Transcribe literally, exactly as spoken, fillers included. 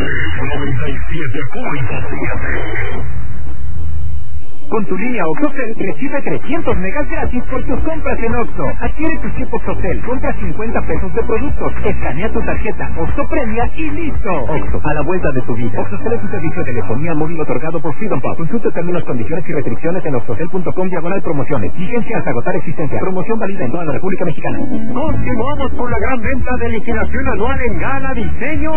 noventa y siete punto siete. Con tu línea OXXOCEL recibe trescientos megas gratis por tus compras en Oxxo. Adquiere tu chip OXXOCEL, compra cincuenta pesos de productos, escanea tu tarjeta, Oxxo premia y listo. Oxxo, a la vuelta de tu vida. OXXOCEL es un servicio de telefonía móvil otorgado por Freedom Pop. Consulta términos, condiciones y restricciones en oxxocel punto com diagonal promociones. Vigencia hasta agotar existencia. Promoción válida en toda la República Mexicana. Continuamos con la gran venta de liquidación anual en Gala Diseño